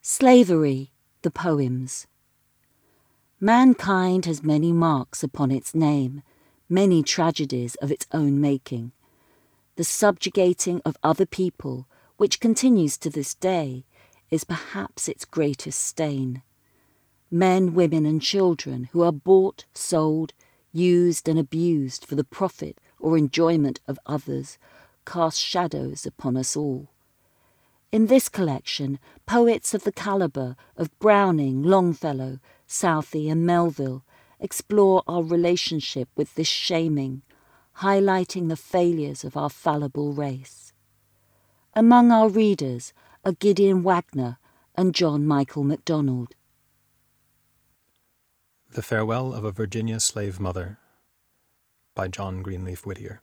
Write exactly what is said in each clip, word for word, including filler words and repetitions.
Slavery, the Poems. Mankind has many marks upon its name, many tragedies of its own making. The subjugating of other people, which continues to this day, is perhaps its greatest stain. Men, women and children who are bought, sold, used and abused for the profit or enjoyment of others cast shadows upon us all. In this collection, poets of the calibre of Browning, Longfellow, Southey and Melville explore our relationship with this shaming, highlighting the failures of our fallible race. Among our readers are Gideon Wagner and John Michael MacDonald. The Farewell of a Virginia Slave Mother by John Greenleaf Whittier.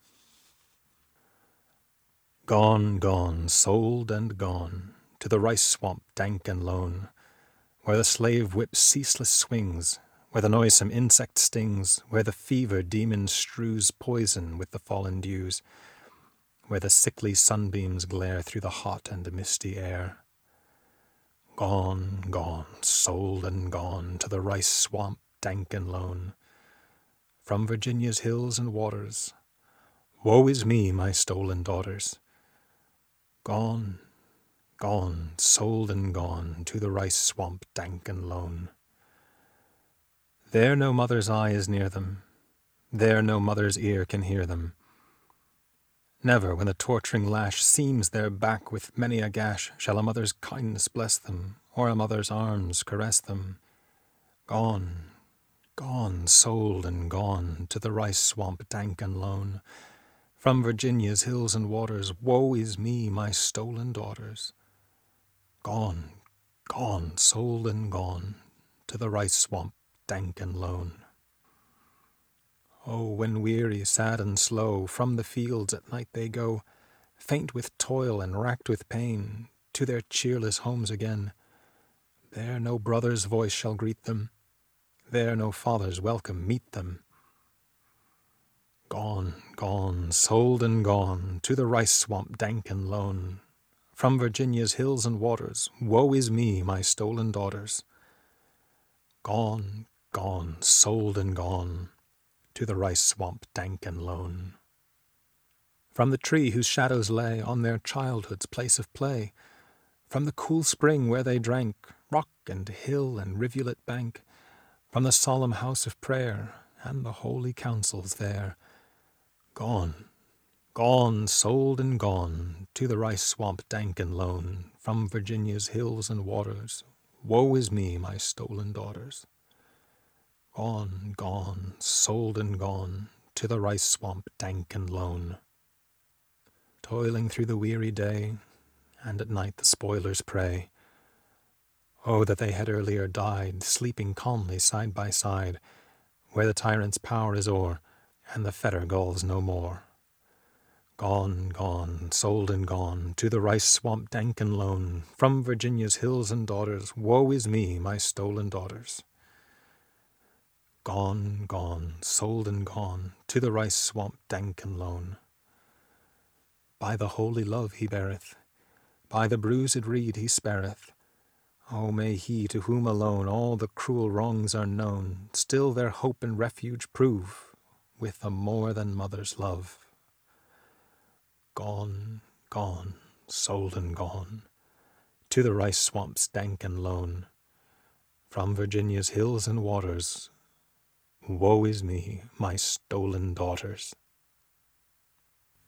Gone, gone, sold and gone, to the rice swamp dank and lone, where the slave whip ceaseless swings, where the noisome insect stings, where the fever demon strews poison with the fallen dews, where the sickly sunbeams glare through the hot and misty air. Gone, gone, sold and gone, to the rice swamp dank and lone, from Virginia's hills and waters. Woe is me, my stolen daughters! Gone, gone, sold and gone, to the rice swamp dank and lone. There no mother's eye is near them, there no mother's ear can hear them. Never, when the torturing lash seams their back with many a gash, shall a mother's kindness bless them, or a mother's arms caress them. Gone, gone, sold and gone, to the rice swamp dank and lone, from Virginia's hills and waters. Woe is me, my stolen daughters! Gone, gone, sold and gone, to the rice swamp dank and lone. Oh, when weary, sad and slow, from the fields at night they go, faint with toil and racked with pain, to their cheerless homes again. There no brother's voice shall greet them, there no father's welcome meet them. Gone, gone, sold and gone, to the rice swamp dank and lone, from Virginia's hills and waters. Woe is me, my stolen daughters! Gone, gone, sold and gone, to the rice swamp dank and lone. From the tree whose shadows lay on their childhood's place of play, from the cool spring where they drank, rock and hill and rivulet bank, from the solemn house of prayer and the holy councils there. Gone, gone, sold and gone, to the rice swamp dank and lone, from Virginia's hills and waters. Woe is me, my stolen daughters! Gone, gone, sold and gone, to the rice swamp dank and lone. Toiling through the weary day, and at night the spoilers pray. Oh, that they had earlier died, sleeping calmly side by side, where the tyrant's power is o'er, and the fetter galls no more. Gone, gone, sold and gone, to the rice swamp dank and lone, from Virginia's hills and daughters. Woe is me, my stolen daughters! Gone, gone, sold and gone, to the rice swamp dank and lone. By the holy love he beareth, by the bruised reed he spareth. Oh, may he, to whom alone all the cruel wrongs are known, still their hope and refuge prove, with a more than mother's love. Gone, gone, sold and gone, to the rice swamps dank and lone, from Virginia's hills and waters. Woe is me, my stolen daughters!